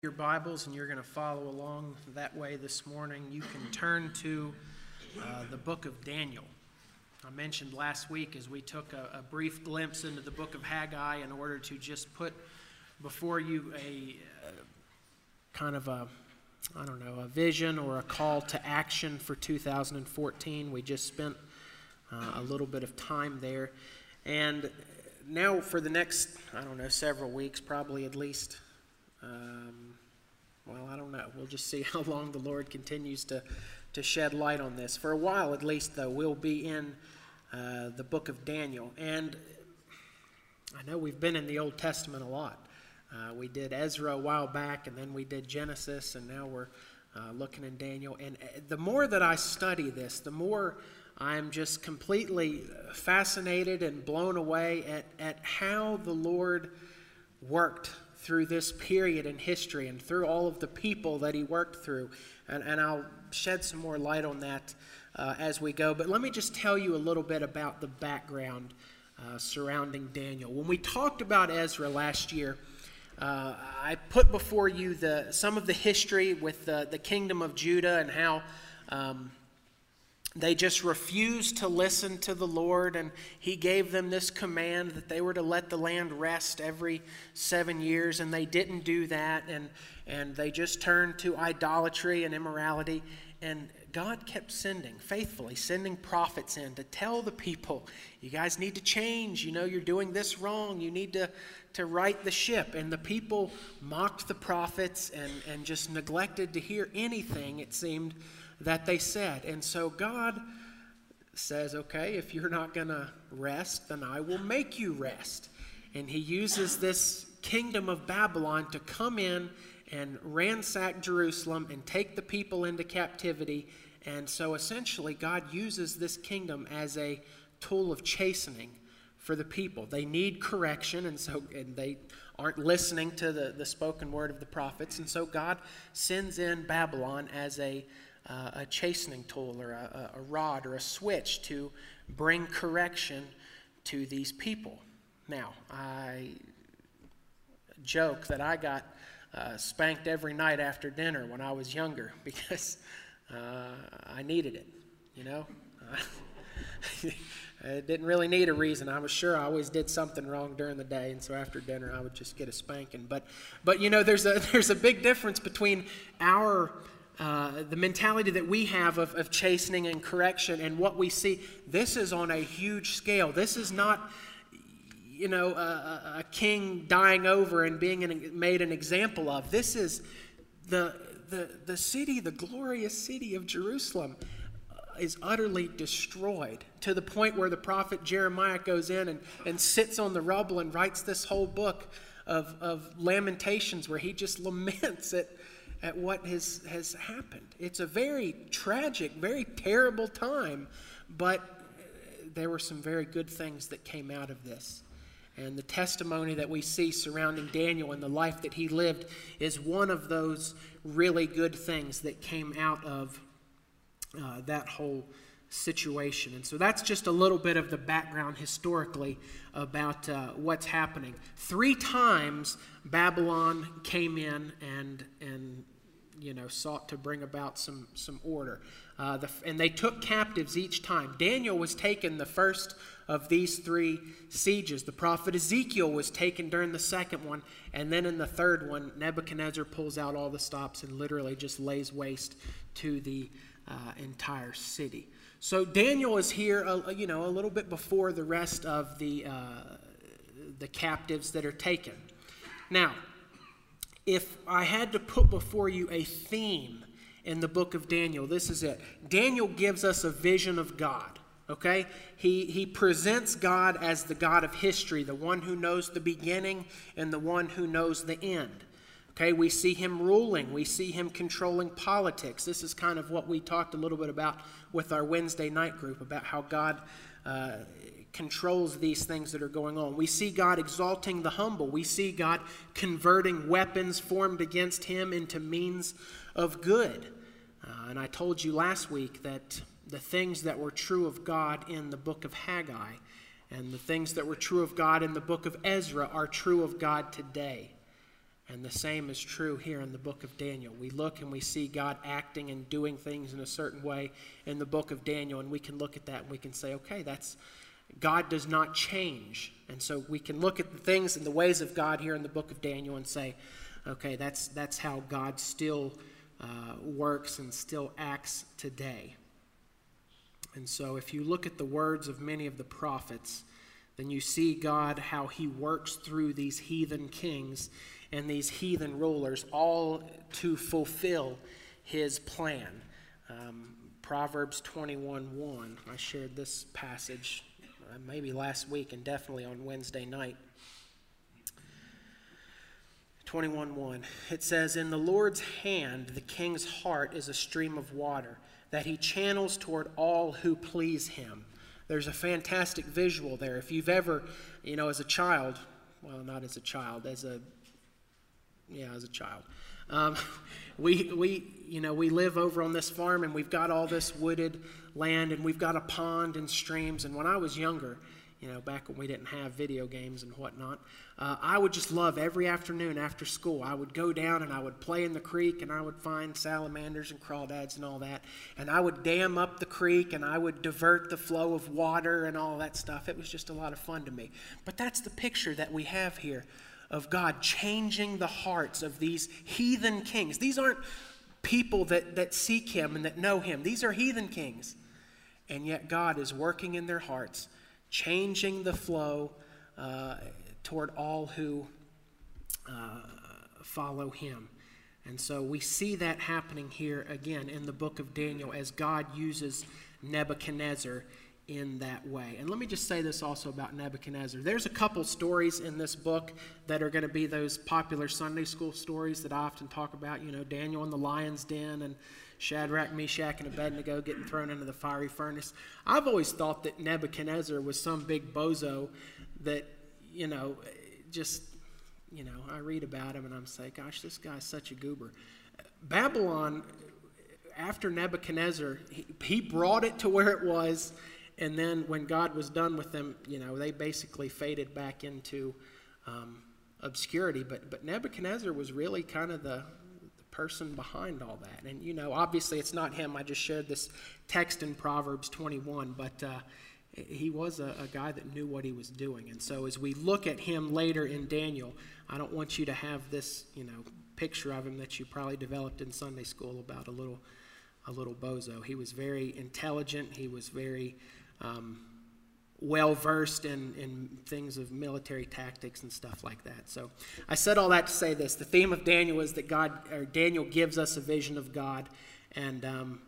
Your Bibles and you're going to follow along that way this morning, you can turn to the book of Daniel. I mentioned last week as we took a brief glimpse into the book of Haggai in order to just put before you a kind of a vision or a call to action for 2014. We just spent a little bit of time there. And now for the next, several weeks, probably at least, I don't know. We'll just see how long the Lord continues to shed light on this. For a while, at least, though, we'll be in the book of Daniel. And I know we've been in the Old Testament a lot. We did Ezra a while back, and then we did Genesis, and now we're looking in Daniel. And the more that I study this, the more I'm just completely fascinated and blown away at how the Lord worked through this period in history and through all of the people that he worked through. And I'll shed some more light on that as we go. But let me just tell you a little bit about the background surrounding Daniel. When we talked about Ezra last year, I put before you some of the history with the kingdom of Judah and how they just refused to listen to the Lord, and he gave them this command that they were to let the land rest every 7 years, and they didn't do that, and they just turned to idolatry and immorality. And God kept faithfully sending prophets in to tell the people, you guys need to change, you're doing this wrong, you need to right the ship. And the people mocked the prophets and just neglected to hear anything, it seemed, that they said. And so God says, okay, if you're not going to rest, then I will make you rest. And he uses this kingdom of Babylon to come in and ransack Jerusalem and take the people into captivity. And so essentially God uses this kingdom as a tool of chastening for the people. They need correction, and they aren't listening to the spoken word of the prophets. And so God sends in Babylon as a chastening tool or a rod or a switch to bring correction to these people. Now, I joke that I got spanked every night after dinner when I was younger because I needed it, I didn't really need a reason. I was sure I always did something wrong during the day, and so after dinner I would just get a spanking. But there's a big difference between the mentality that we have of chastening and correction and what we see. This is on a huge scale. This is not, a king dying over and being made an example of. This is the city, the glorious city of Jerusalem is utterly destroyed to the point where the prophet Jeremiah goes in and sits on the rubble and writes this whole book of Lamentations where he just laments at what has happened. It's a very tragic, very terrible time, but there were some very good things that came out of this. And the testimony that we see surrounding Daniel and the life that he lived is one of those really good things that came out of that whole situation. And so that's just a little bit of the background historically about what's happening. 3 times Babylon came in and sought to bring about some order. And they took captives each time. Daniel was taken the first of these 3 sieges. The prophet Ezekiel was taken during the second one. And then in the third one, Nebuchadnezzar pulls out all the stops and literally just lays waste to the entire city. So Daniel is here, a little bit before the rest of the captives that are taken. Now, if I had to put before you a theme in the book of Daniel, this is it. Daniel gives us a vision of God, okay? He presents God as the God of history, the one who knows the beginning and the one who knows the end. Okay, we see him ruling. We see him controlling politics. This is kind of what we talked a little bit about with our Wednesday night group, about how God controls these things that are going on. We see God exalting the humble. We see God converting weapons formed against him into means of good. And I told you last week that the things that were true of God in the book of Haggai and the things that were true of God in the book of Ezra are true of God today. And the same is true here in the book of Daniel. We look and we see God acting and doing things in a certain way in the book of Daniel, and we can look at that and we can say, okay, God does not change. And so we can look at the things and the ways of God here in the book of Daniel and say, okay, that's how God still works and still acts today. And so if you look at the words of many of the prophets, then you see God, how he works through these heathen kings and these heathen rulers, all to fulfill his plan. Proverbs 21:1. I shared this passage maybe last week and definitely on Wednesday night. 21:1. It says, "In the Lord's hand the king's heart is a stream of water, that he channels toward all who please him." There's a fantastic visual there. If you've ever, as a child, well, not as a child, as a child. We live over on this farm, and we've got all this wooded land, and we've got a pond and streams. And when I was younger, back when we didn't have video games and whatnot, I would just love every afternoon after school. I would go down and I would play in the creek, and I would find salamanders and crawdads and all that. And I would dam up the creek, and I would divert the flow of water and all that stuff. It was just a lot of fun to me. But that's the picture that we have here of God changing the hearts of these heathen kings. These aren't people that seek him and that know him. These are heathen kings. And yet God is working in their hearts, changing the flow toward all who follow him. And so we see that happening here again in the book of Daniel as God uses Nebuchadnezzar in that way. And let me just say this also about Nebuchadnezzar. There's a couple stories in this book that are going to be those popular Sunday school stories that I often talk about. Daniel in the lion's den and Shadrach, Meshach, and Abednego getting thrown into the fiery furnace. I've always thought that Nebuchadnezzar was some big bozo that, I read about him and I'm saying, gosh, this guy's such a goober. Babylon, after Nebuchadnezzar, he brought it to where it was, and then when God was done with them, they basically faded back into obscurity. But Nebuchadnezzar was really kind of the person behind all that. And, obviously it's not him. I just shared this text in Proverbs 21, but he was a guy that knew what he was doing. And so as we look at him later in Daniel, I don't want you to have this, picture of him that you probably developed in Sunday school about a little bozo. He was very intelligent. He was very well-versed in things of military tactics and stuff like that. So I said all that to say this. The theme of Daniel is that Daniel gives us a vision of God, and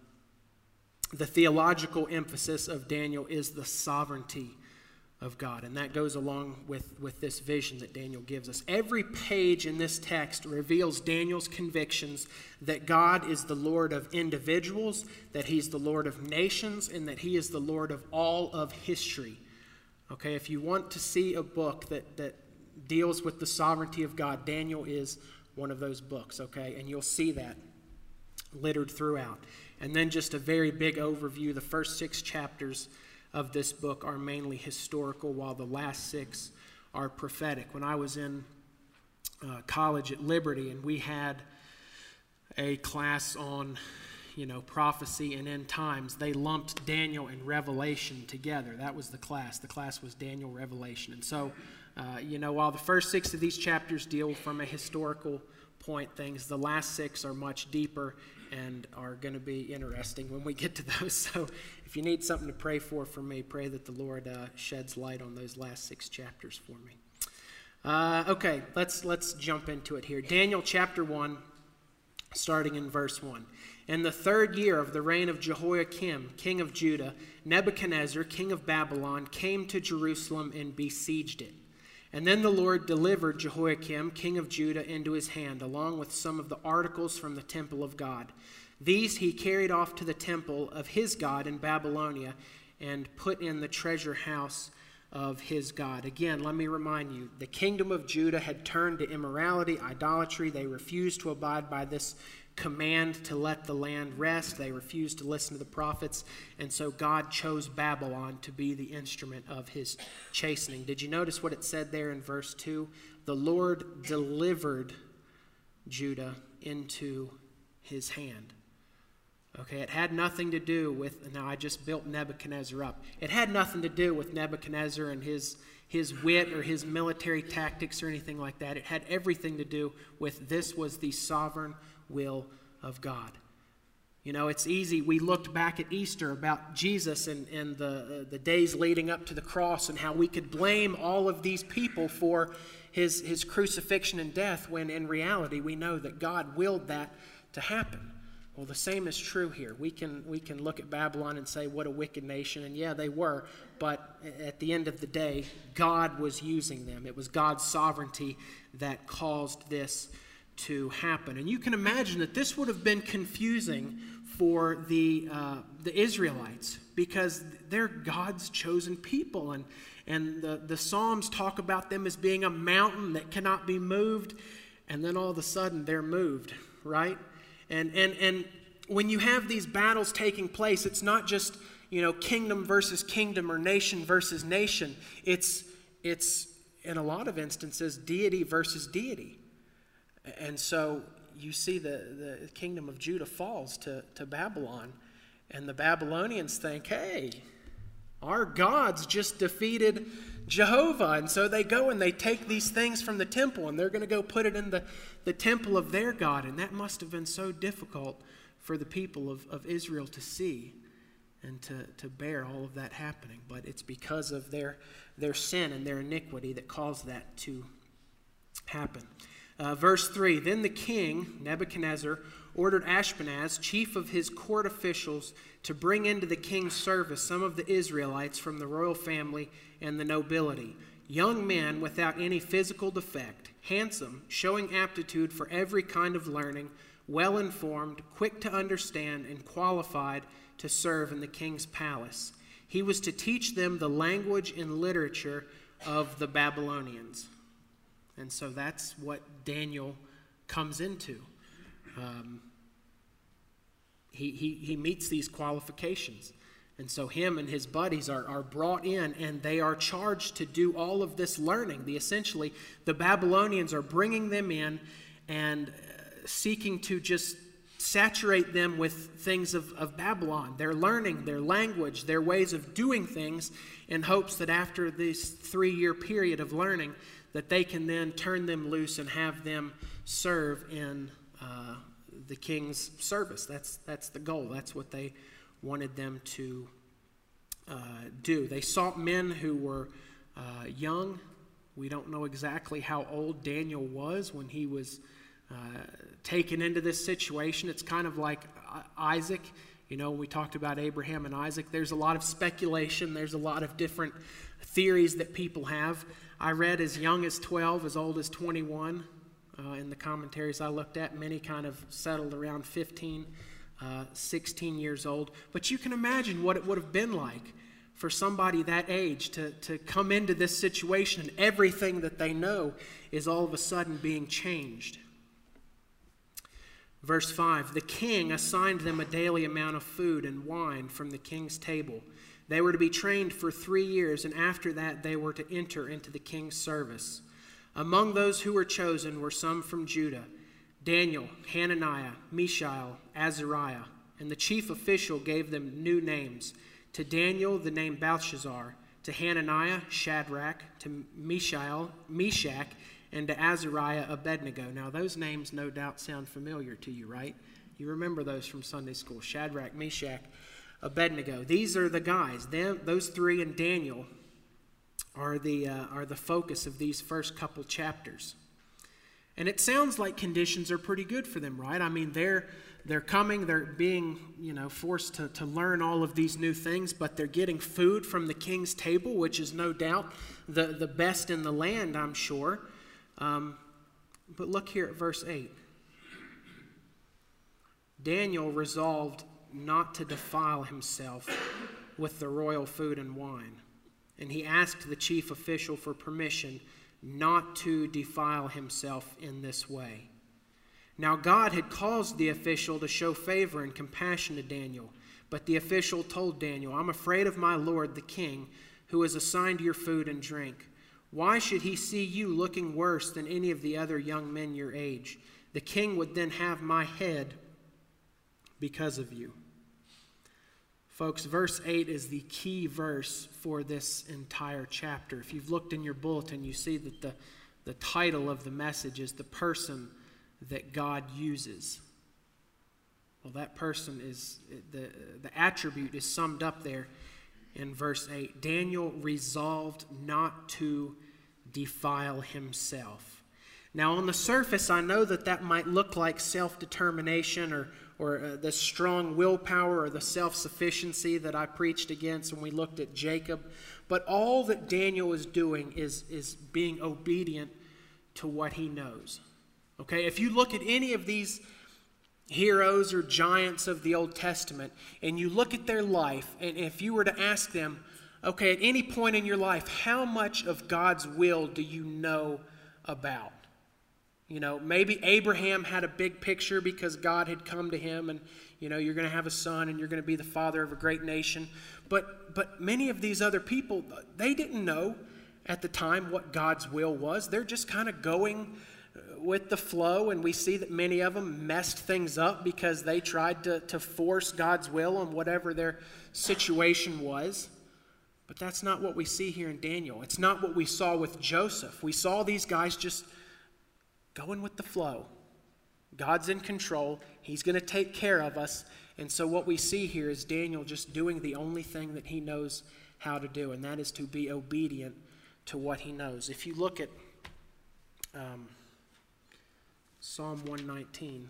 the theological emphasis of Daniel is the sovereignty of God, and that goes along with this vision that Daniel gives us. Every page in this text reveals Daniel's convictions that God is the Lord of individuals, that he's the Lord of nations, and that he is the Lord of all of history. Okay, if you want to see a book that deals with the sovereignty of God, Daniel is one of those books, okay? And you'll see that littered throughout. And then just a very big overview. The first 6 chapters of this book are mainly historical, while the last 6 are prophetic. When I was in college at Liberty, and we had a class on prophecy and end times, they lumped Daniel and Revelation together. That was the class. The class was Daniel, Revelation. And so, while the first 6 of these chapters deal from a historical point things, the last 6 are much deeper and are going to be interesting when we get to those. So if you need something to pray for me, pray that the Lord sheds light on those last 6 chapters for me. Okay, let's jump into it here. Daniel chapter 1, starting in verse 1. In the 3rd year of the reign of Jehoiakim, king of Judah, Nebuchadnezzar, king of Babylon, came to Jerusalem and besieged it. And then the Lord delivered Jehoiakim, king of Judah, into his hand, along with some of the articles from the temple of God. These he carried off to the temple of his God in Babylonia and put in the treasure house of his God. Again, let me remind you, the kingdom of Judah had turned to immorality, idolatry. They refused to abide by this command to let the land rest. They refused to listen to the prophets, and so God chose Babylon to be the instrument of his chastening. Did you notice what it said there in verse 2? The Lord delivered Judah into his hand. Okay, it had nothing to do with, now I just built Nebuchadnezzar up. It had nothing to do with Nebuchadnezzar and his wit or his military tactics or anything like that. It had everything to do with this was the sovereign will of God. You know, it's easy. We looked back at Easter about Jesus and the days leading up to the cross and how we could blame all of these people for his crucifixion and death, when in reality we know that God willed that to happen. Well, the same is true here. We can look at Babylon and say, what a wicked nation. And yeah, they were. But at the end of the day, God was using them. It was God's sovereignty that caused this to happen. And you can imagine that this would have been confusing for the Israelites, because they're God's chosen people. And the Psalms talk about them as being a mountain that cannot be moved. And then all of a sudden they're moved, right? And when you have these battles taking place, it's not just, kingdom versus kingdom or nation versus nation. It's in a lot of instances deity versus deity. And so you see the kingdom of Judah falls to Babylon, and the Babylonians think, hey, our gods just defeated Jehovah. And so they go and they take these things from the temple, and they're going to go put it in the temple of their God. And that must have been so difficult for the people of Israel to see and to bear all of that happening. But it's because of their sin and their iniquity that caused that to happen. Verse 3, then the king, Nebuchadnezzar, ordered Ashpenaz, chief of his court officials, to bring into the king's service some of the Israelites from the royal family and the nobility, young men without any physical defect, handsome, showing aptitude for every kind of learning, well-informed, quick to understand, and qualified to serve in the king's palace. He was to teach them the language and literature of the Babylonians. And so that's what Daniel comes into. He meets these qualifications. And so him and his buddies are brought in, and they are charged to do all of this learning. Essentially, the Babylonians are bringing them in and seeking to just saturate them with things of Babylon, their learning, their language, their ways of doing things, in hopes that after this 3-year period of learning, that they can then turn them loose and have them serve in the king's service. That's the goal. That's what they wanted them to do. They sought men who were young. We don't know exactly how old Daniel was when he was taken into this situation. It's kind of like Isaac. We talked about Abraham and Isaac. There's a lot of speculation. There's a lot of different theories that people have. I read as young as 12, as old as 21 in the commentaries I looked at. Many kind of settled around 15, 16 years old. But you can imagine what it would have been like for somebody that age to come into this situation, and everything that they know is all of a sudden being changed. Verse 5, the king assigned them a daily amount of food and wine from the king's table. They were to be trained for 3 years, and after that they were to enter into the king's service. Among those who were chosen were some from Judah: Daniel, Hananiah, Mishael, Azariah. And the chief official gave them new names. To Daniel the name Belshazzar, to Hananiah Shadrach, to Mishael Meshach, and to Azariah Abednego. Now those names no doubt sound familiar to you, right? You remember those from Sunday school. Shadrach, Meshach, Abednego. These are the guys. Those three and Daniel are the focus of these first couple chapters. And it sounds like conditions are pretty good for them, right? I mean, they're coming, they're being, forced to learn all of these new things, but they're getting food from the king's table, which is no doubt the best in the land, I'm sure. But look here at verse 8. Daniel resolved not to defile himself with the royal food and wine, and he asked the chief official for permission not to defile himself in this way. Now God had caused the official to show favor and compassion to Daniel, but the official told Daniel, I'm afraid of my lord the king, who has assigned your food and drink. Why should he see you looking worse than any of the other young men your age? The king would then have my head because of you. Folks, verse 8 is the key verse for this entire chapter. If you've looked in your bulletin, you see that the title of the message is The Person That God Uses. Well, that person is, the attribute is summed up there in verse 8. Daniel resolved not to defile himself. Now, on the surface, I know that might look like self-determination or the strong willpower or the self-sufficiency that I preached against when we looked at Jacob. But all that Daniel is doing is being obedient to what he knows. Okay, if you look at any of these heroes or giants of the Old Testament and you look at their life, and if you were to ask them, okay, at any point in your life, how much of God's will do you know about? You know, maybe Abraham had a big picture because God had come to him and, you know, you're going to have a son and you're going to be the father of a great nation. But many of these other people, they didn't know at the time what God's will was. They're just kind of going with the flow, and we see that many of them messed things up because they tried to force God's will on whatever their situation was. But that's not what we see here in Daniel. It's not what we saw with Joseph. We saw these guys just going with the flow. God's in control. He's going to take care of us. And so what we see here is Daniel just doing the only thing that he knows how to do, and that is to be obedient to what he knows. If you look at Psalm 119.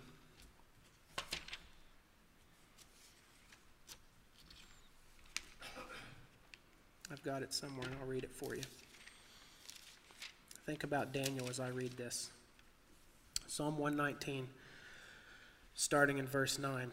I've got it somewhere, and I'll read it for you. Think about Daniel as I read this. Psalm 119, starting in verse 9.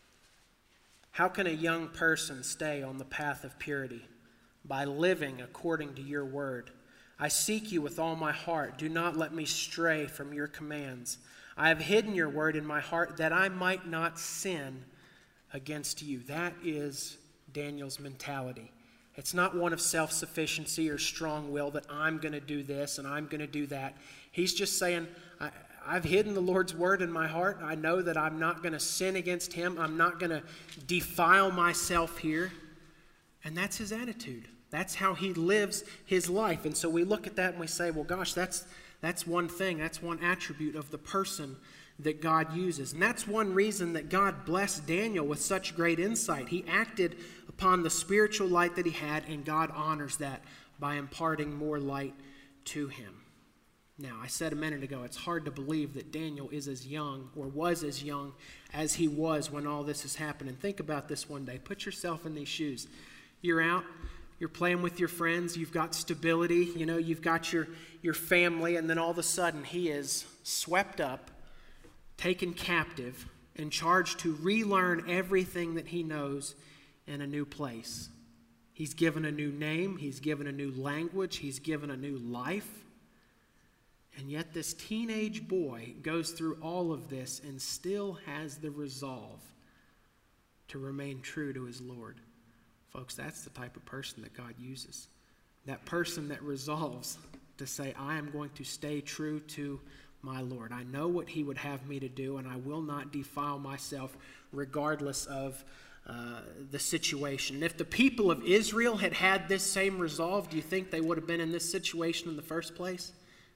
How can a young person stay on the path of purity? By living according to your word. I seek you with all my heart. Do not let me stray from your commands. I have hidden your word in my heart that I might not sin against you. That is Daniel's mentality. It's not one of self-sufficiency or strong will that I'm going to do this and I'm going to do that. He's just saying, I've hidden the Lord's word in my heart. I know that I'm not going to sin against him. I'm not going to defile myself here. And that's his attitude. That's how he lives his life. And so we look at that and we say, well, gosh, that's one thing. That's one attribute of the person that God uses. And that's one reason that God blessed Daniel with such great insight. He acted upon the spiritual light that he had, and God honors that by imparting more light to him. Now, I said a minute ago, it's hard to believe that Daniel is as young or was as young as he was when all this is happening. Think about this one day. Put yourself in these shoes. You're out, you're playing with your friends, you've got stability, you've got your family, and then all of a sudden he is swept up, taken captive, and charged to relearn everything that he knows in a new place. He's given a new name, he's given a new language, he's given a new life. And yet this teenage boy goes through all of this and still has the resolve to remain true to his Lord. Folks, that's the type of person that God uses. That person that resolves to say, I am going to stay true to my Lord. I know what he would have me to do, and I will not defile myself regardless of the situation. And if the people of Israel had had this same resolve, do you think they would have been in this situation in the first place?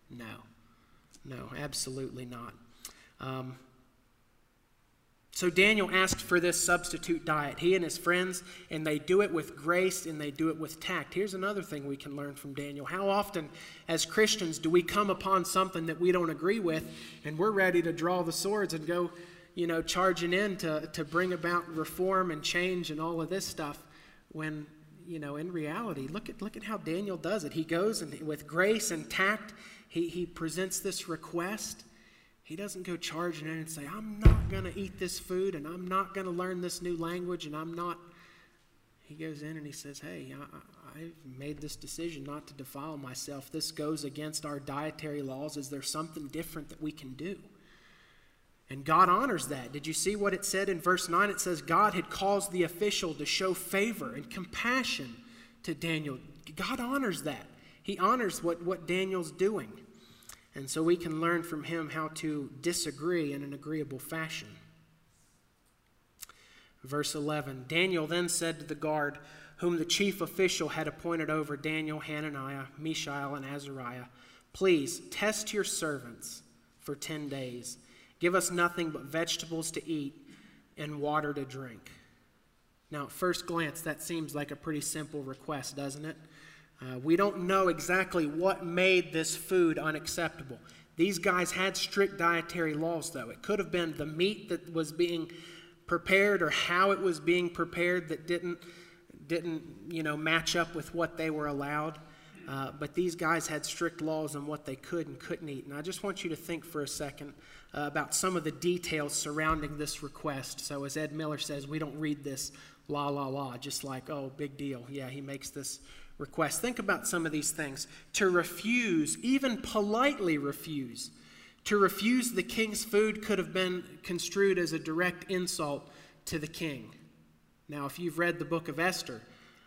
No, absolutely not. So Daniel asked for this substitute diet, he and his friends, and they do it with grace and they do it with tact. Here's another thing we can learn from Daniel. How often as Christians do we come upon something that we don't agree with and we're ready to draw the swords and go, charging in to bring about reform and change and all of this stuff when, in reality, look at how Daniel does it. He goes and with grace and tact, he presents this request. He doesn't go charging in and say, I'm not going to eat this food and I'm not going to learn this new language and I'm not. He goes in and he says, hey, I've made this decision not to defile myself. This goes against our dietary laws. Is there something different that we can do? And God honors that. Did you see what it said in verse 9? It says God had caused the official to show favor and compassion to Daniel. God honors that. He honors what Daniel's doing. And so we can learn from him how to disagree in an agreeable fashion. Verse 11, Daniel then said to the guard, whom the chief official had appointed over Daniel, Hananiah, Mishael, and Azariah, please test your servants for 10 days. Give us nothing but vegetables to eat and water to drink. Now, at first glance, that seems like a pretty simple request, doesn't it? We don't know exactly what made this food unacceptable. These guys had strict dietary laws, though. It could have been the meat that was being prepared or how it was being prepared that didn't match up with what they were allowed. But these guys had strict laws on what they could and couldn't eat. And I just want you to think for a second about some of the details surrounding this request. So as Ed Miller says, we don't read this la, just like, oh, big deal. Yeah, he makes this request. Think about some of these things. To refuse, even politely refuse, to refuse the king's food could have been construed as a direct insult to the king. Now, if you've read the book of Esther,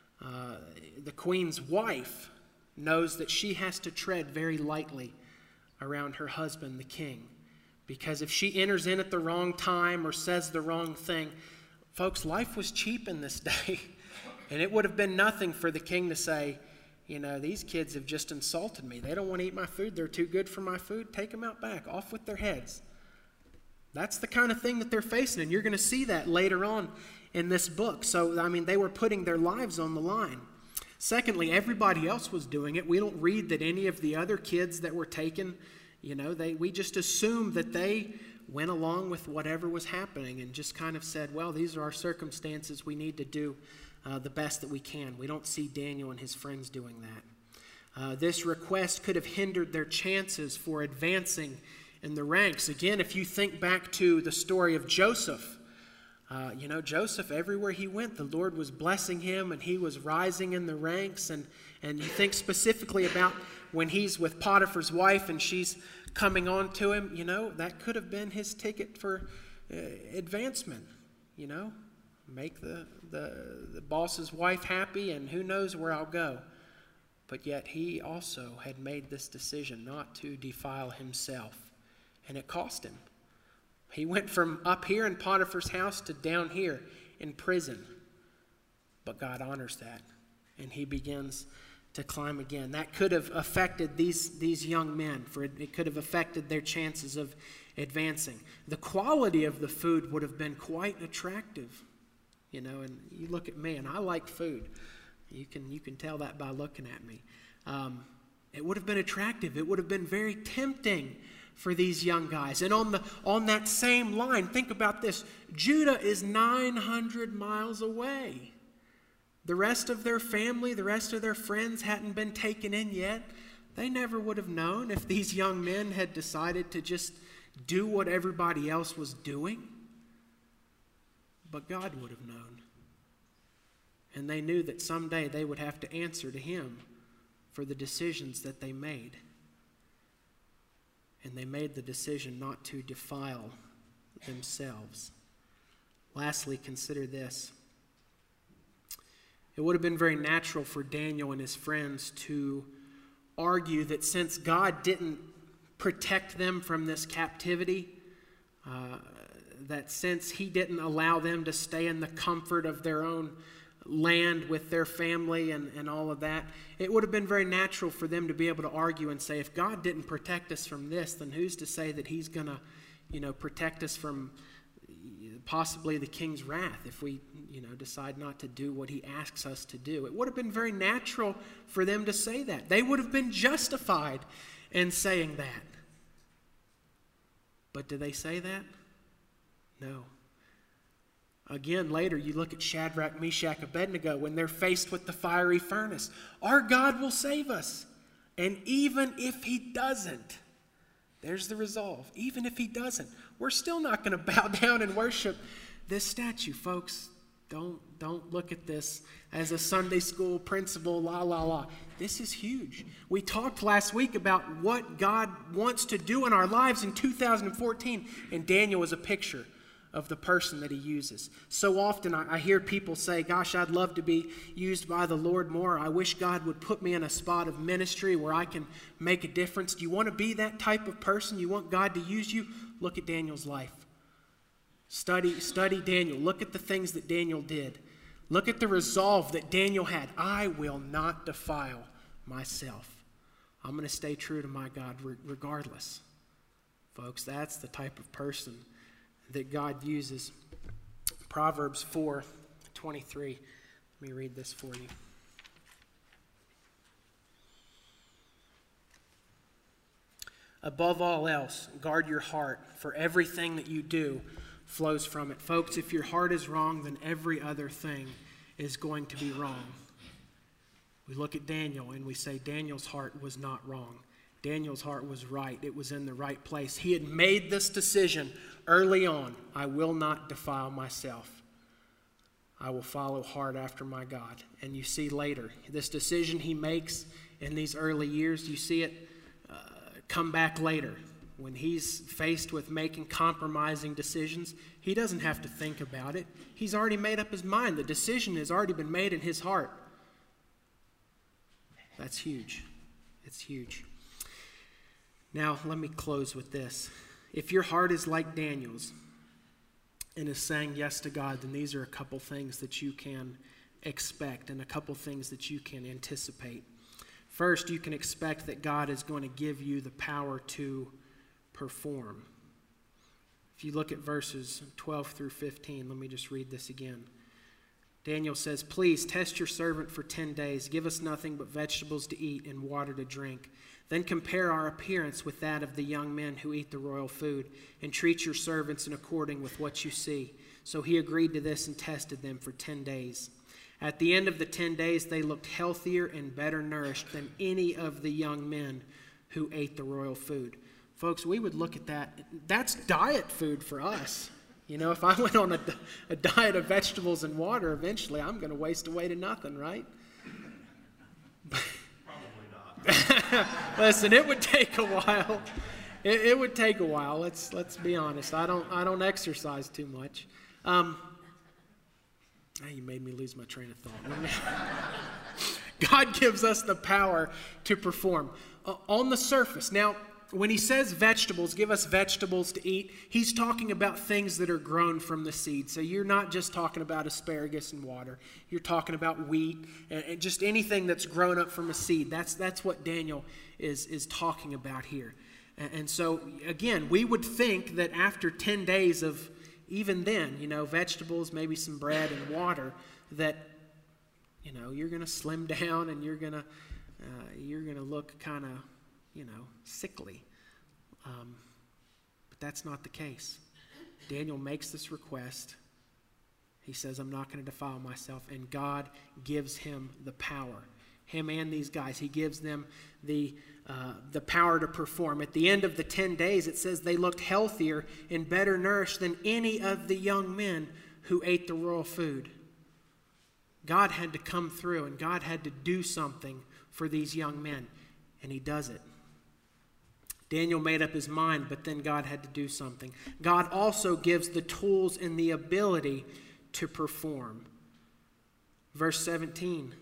the queen's wife knows that she has to tread very lightly around her husband, the king. Because if she enters in at the wrong time or says the wrong thing, folks, life was cheap in this day. And it would have been nothing for the king to say, these kids have just insulted me. They don't want to eat my food. They're too good for my food. Take them out back. Off with their heads. That's the kind of thing that they're facing. And you're going to see that later on in this book. So, they were putting their lives on the line. Secondly, everybody else was doing it. We don't read that any of the other kids that were taken, we just assume that they went along with whatever was happening and just kind of said, well, these are our circumstances. We need to do the best that we can. We don't see Daniel and his friends doing that. This request could have hindered their chances for advancing in the ranks. Again, if you think back to the story of Joseph, Joseph, everywhere he went, the Lord was blessing him and he was rising in the ranks. And you think specifically about when he's with Potiphar's wife and she's coming on to him, that could have been his ticket for advancement, make the boss's wife happy and who knows where I'll go. But yet he also had made this decision not to defile himself, and it cost him. He went from up here in Potiphar's house to down here in prison. But God honors that, and he begins to climb again. That could have affected these young men, for it could have affected their chances of advancing. The quality of the food would have been quite attractive. And you look at me, and I like food. You can tell that by looking at me. It would have been attractive. It would have been very tempting for these young guys. And on that same line, think about this. Judah is 900 miles away. The rest of their family, the rest of their friends hadn't been taken in yet. They never would have known if these young men had decided to just do what everybody else was doing. But God would have known. And they knew that someday they would have to answer to him for the decisions that they made. And they made the decision not to defile themselves. Lastly, consider this. It would have been very natural for Daniel and his friends to argue that since God didn't protect them from this captivity, that since he didn't allow them to stay in the comfort of their own land with their family and all of that, it would have been very natural for them to be able to argue and say, if God didn't protect us from this, then who's to say that he's going to, protect us from possibly the king's wrath if we, decide not to do what he asks us to do. It would have been very natural for them to say that. They would have been justified in saying that. But do they say that? No. Again, later you look at Shadrach, Meshach, Abednego when they're faced with the fiery furnace. Our God will save us. And even if he doesn't, there's the resolve. Even if he doesn't, we're still not going to bow down and worship this statue, folks. Don't look at this as a Sunday school principle, la. This is huge. We talked last week about what God wants to do in our lives in 2014, and Daniel was a picture of the person that he uses. So often I hear people say, gosh, I'd love to be used by the Lord more. I wish God would put me in a spot of ministry where I can make a difference. Do you want to be that type of person? You want God to use you? Look at Daniel's life. Study Daniel. Look at the things that Daniel did. Look at the resolve that Daniel had. I will not defile myself. I'm going to stay true to my God regardless. Folks, that's the type of person that God uses. Proverbs 4:23. Let me read this for you. Above all else, guard your heart, for everything that you do flows from it. Folks, if your heart is wrong, then every other thing is going to be wrong. We look at Daniel and we say Daniel's heart was not wrong. Daniel's heart was right. It was in the right place. He had made this decision early on. I will not defile myself. I will follow hard after my God. And you see later, this decision he makes in these early years, you see it come back later. When he's faced with making compromising decisions, he doesn't have to think about it. He's already made up his mind. The decision has already been made in his heart. That's huge. It's huge. Now, let me close with this. If your heart is like Daniel's and is saying yes to God, then these are a couple things that you can expect and a couple things that you can anticipate. First, you can expect that God is going to give you the power to perform. If you look at verses 12 through 15, let me just read this again. Daniel says, "Please test your servant for 10 days. Give us nothing but vegetables to eat and water to drink. Then compare our appearance with that of the young men who eat the royal food, and treat your servants in according with what you see." So he agreed to this and tested them for 10 days. At the end of the 10 days, they looked healthier and better nourished than any of the young men who ate the royal food. Folks, we would look at that. That's diet food for us. You know, if I went on a diet of vegetables and water, eventually I'm going to waste away to nothing, right? Probably not. Listen, it would take a while. It would take a while. Let's be honest. I don't exercise too much. You made me lose my train of thought. God gives us the power to perform. On the surface, now, when he says vegetables, give us vegetables to eat, he's talking about things that are grown from the seed. So you're not just talking about asparagus and water. You're talking about wheat and just anything that's grown up from a seed. That's what Daniel is talking about here. And so, again, we would think that after 10 days of, even then, vegetables, maybe some bread and water, that, you're going to slim down and you're going to look kind of, sickly. But that's not the case. Daniel makes this request. He says, I'm not going to defile myself. And God gives him the power. Him and these guys. He gives them the power to perform. At the end of the 10 days, it says they looked healthier and better nourished than any of the young men who ate the royal food. God had to come through and God had to do something for these young men. And he does it. Daniel made up his mind, but then God had to do something. God also gives the tools and the ability to perform. Verse 17.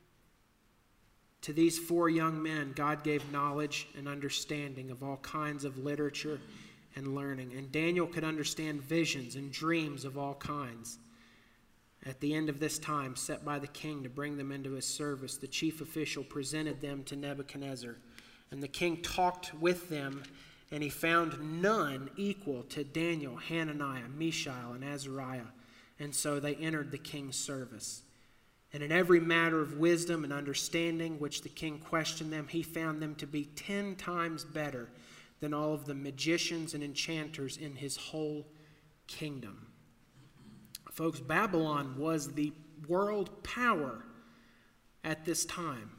To these 4 young men, God gave knowledge and understanding of all kinds of literature and learning. And Daniel could understand visions and dreams of all kinds. At the end of this time, set by the king to bring them into his service, the chief official presented them to Nebuchadnezzar. And the king talked with them, and he found none equal to Daniel, Hananiah, Mishael, and Azariah. And so they entered the king's service. And in every matter of wisdom and understanding which the king questioned them, he found them to be 10 times better than all of the magicians and enchanters in his whole kingdom. Folks, Babylon was the world power at this time.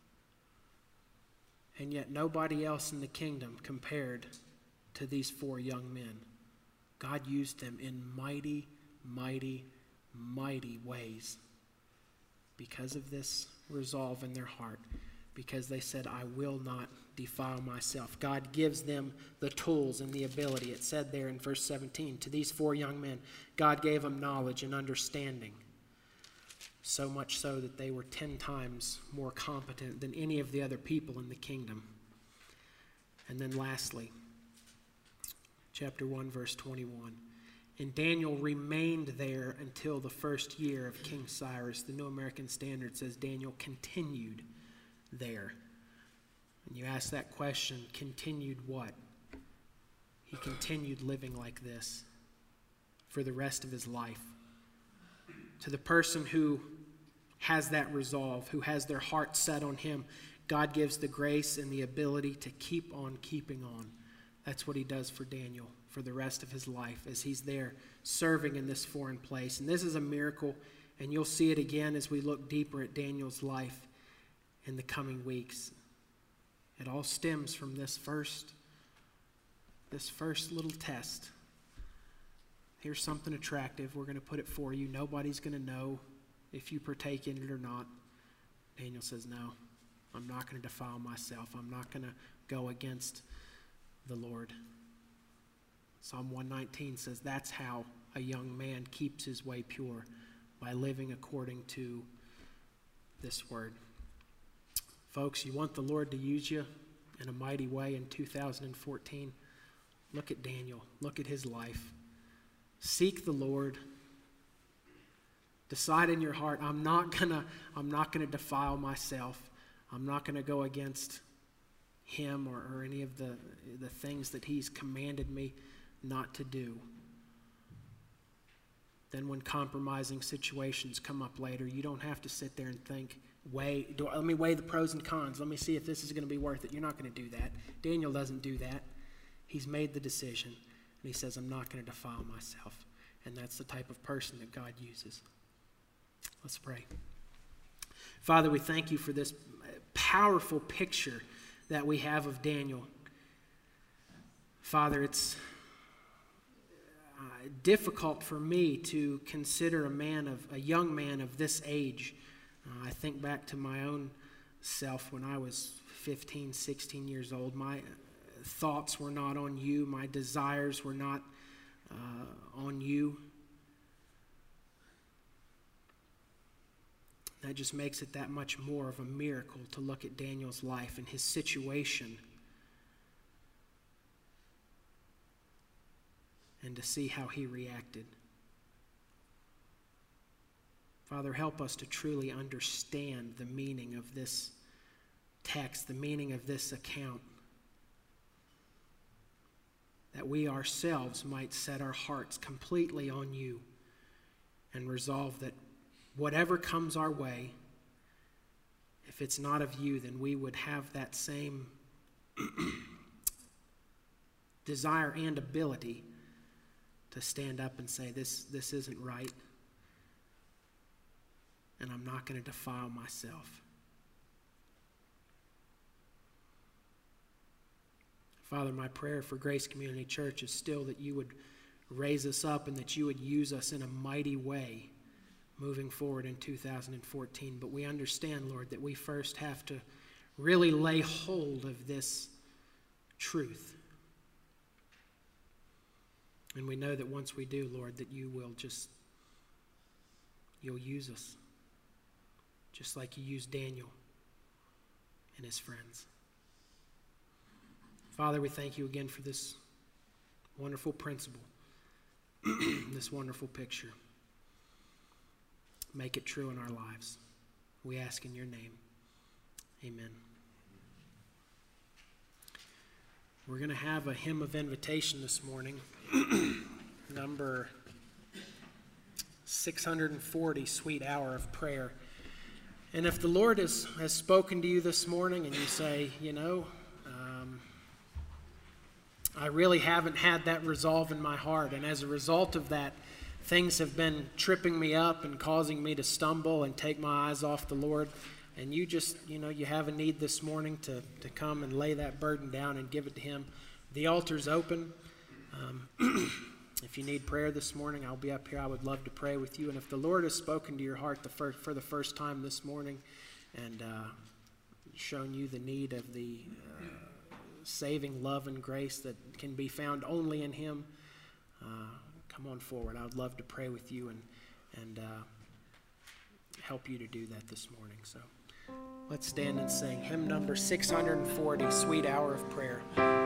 And yet nobody else in the kingdom compared to these 4 young men. God used them in mighty, mighty, mighty ways because of this resolve in their heart. Because they said, I will not defile myself. God gives them the tools and the ability. It said there in verse 17, to these 4 young men, God gave them knowledge and understanding, so much so that they were 10 times more competent than any of the other people in the kingdom. And then lastly, chapter 1, verse 21. And Daniel remained there until the first year of King Cyrus. The New American Standard says Daniel continued there. And you ask that question, continued what? He continued living like this for the rest of his life. To the person who has that resolve, who has their heart set on him, God gives the grace and the ability to keep on keeping on. That's what he does for Daniel for the rest of his life as he's there serving in this foreign place. And this is a miracle, and you'll see it again as we look deeper at Daniel's life in the coming weeks. It all stems from this first little test. Here's something attractive. We're going to put it for you. Nobody's going to know if you partake in it or not. Daniel says, no, I'm not going to defile myself. I'm not going to go against the Lord. Psalm 119 says that's how a young man keeps his way pure, by living according to this word. Folks, you want the Lord to use you in a mighty way in 2014? Look at Daniel. Look at his life. Seek the Lord. Decide in your heart, I'm not gonna defile myself. I'm not gonna go against him or any of the things that he's commanded me not to do. Then when compromising situations come up later, you don't have to sit there and think, let me weigh the pros and cons. Let me see if this is going to be worth it. You're not going to do that. Daniel doesn't do that. He's made the decision, and he says, I'm not going to defile myself. And that's the type of person that God uses. Let's pray. Father, we thank you for this powerful picture that we have of Daniel. Father, it's difficult for me to consider a young man of this age. I think back to my own self when I was 15, 16 years old. My thoughts were not on you. My desires were not on you. That just makes it that much more of a miracle to look at Daniel's life and his situation and to see how he reacted. Father, help us to truly understand the meaning of this text, the meaning of this account, that we ourselves might set our hearts completely on you and resolve that whatever comes our way, if it's not of you, then we would have that same desire and ability to stand up and say, this isn't right, and I'm not going to defile myself. Father, my prayer for Grace Community Church is still that you would raise us up and that you would use us in a mighty way moving forward in 2014. But we understand, Lord, that we first have to really lay hold of this truth. And we know that once we do, Lord, that you'll use us, just like you used Daniel and his friends. Father, we thank you again for this wonderful principle, this wonderful picture. Make it true in our lives. We ask in your name. Amen. We're going to have a hymn of invitation this morning, number 640, Sweet Hour of Prayer. And if the Lord has spoken to you this morning and you say, I really haven't had that resolve in my heart, and as a result of that, things have been tripping me up and causing me to stumble and take my eyes off the Lord, and you just, you have a need this morning to come and lay that burden down and give it to him. The altar's open. If you need prayer this morning, I'll be up here. I would love to pray with you. And if the Lord has spoken to your heart for the first time this morning and shown you the need of the saving love and grace that can be found only in Him, come on forward. I would love to pray with you and help you to do that this morning. So let's stand and sing hymn number 640, Sweet Hour of Prayer.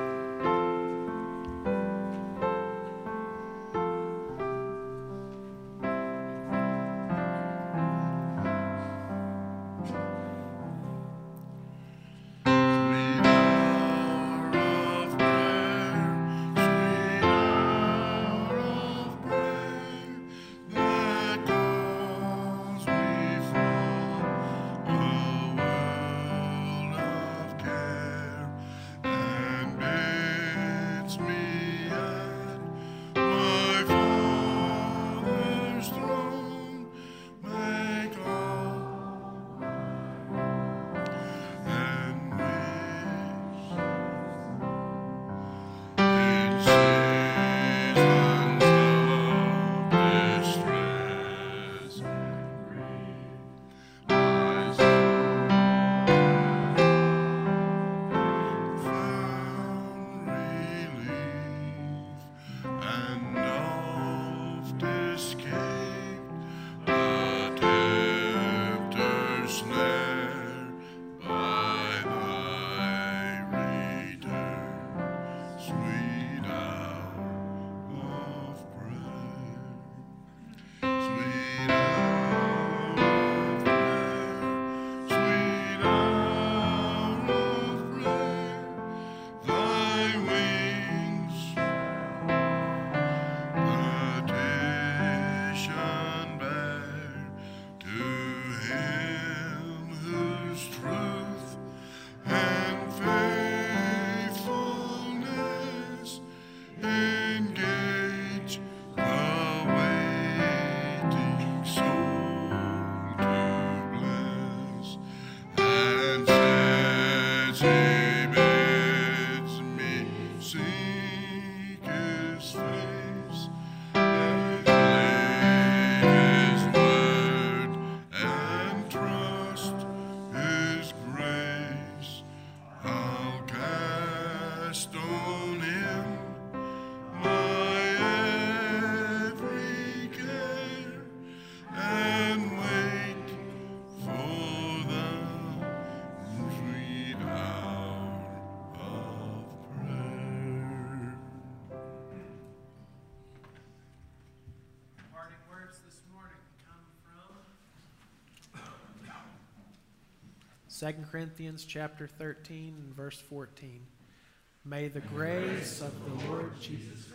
Second Corinthians chapter 13 and verse 14. May the grace of the Lord Jesus